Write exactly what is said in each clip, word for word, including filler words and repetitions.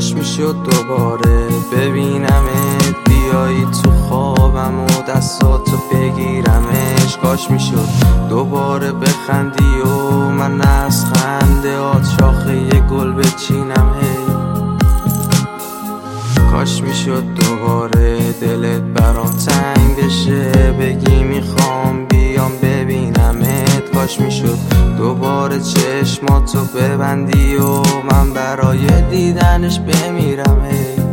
کاش میشد دوباره ببینمت، بیایی تو خوابم و دستاتو بگیرمش. کاش میشد دوباره بخندی و من از خنده آت شاخه یه گل بچینم. هی کاش میشد دوباره دلت برام تنگ بشه، بگی میخوام بیام ببینمت. کاش میشد دوباره چشماتو ببندی و من برای دیدنش بمیرم. هی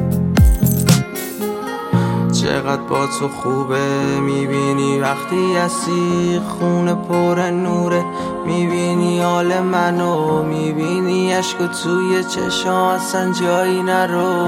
چقدر با تو خوبه، میبینی وقتی هستی خونه پر نوره، میبینی حال منو، میبینی عشق توی چشام اصلا جایی نرو.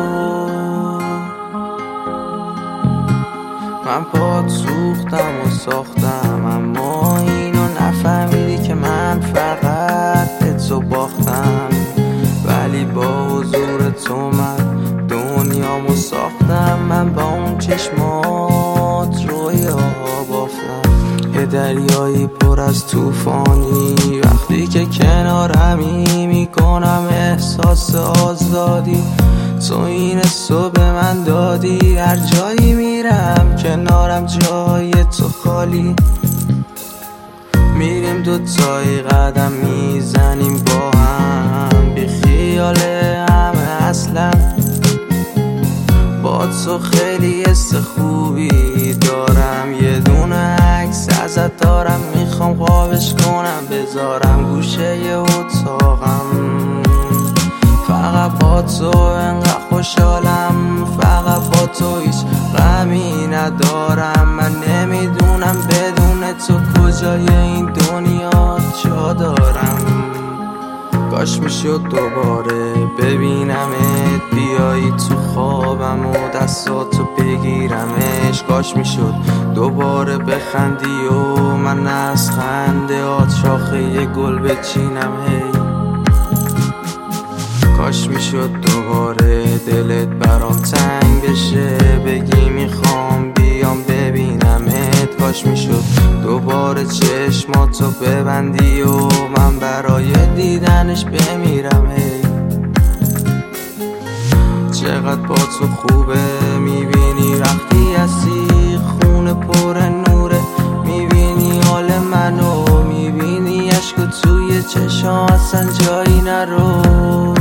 من پات سوختم و ساختم اما اینو نفهمیدی که من فقط به تو باختم، ولی با حضور تو من دنیامو ساختم. من با اون چشمات رویاها بافتم، یه دریایی پر از توفانی. وقتی که کنارمی میکنم احساس آزادی، تو این حسو به من دادی. هر جایی میرم کنارم جای تو خالی، میریم دوتایی قدم میزنیم با هم، بی خیال همه اصلا. با تو خیلی حس خوبی دارم، یه دونه عکس ازت دارم، میخوام خوابش کنم بذارم گوشه ی اتاقم. فقط با تو انقدر خوشحالم، فقط با تو هیچ غمی ندارم. من نمیدونم بدون تو کجای این دنیا جا دارم. کاش میشد دوباره ببینمت، بیایی تو خوابم و دستاتو بگیرمش. کاش میشد دوباره بخندی و من از خنده آت شاخه یه گل بچینم. هی کاش میشد دوباره دلت برام تنگ بشه، بگی میخوام بیام ببینمت. کاش میشد دوباره چشماتو ببندی و من برای دیدنش بمیرم. هی چقدر با تو خوبه، میبینی وقتی هستی خونه پر نوره، میبینی حال منو، میبینی عشق توی چشام اصلا جایی نرو.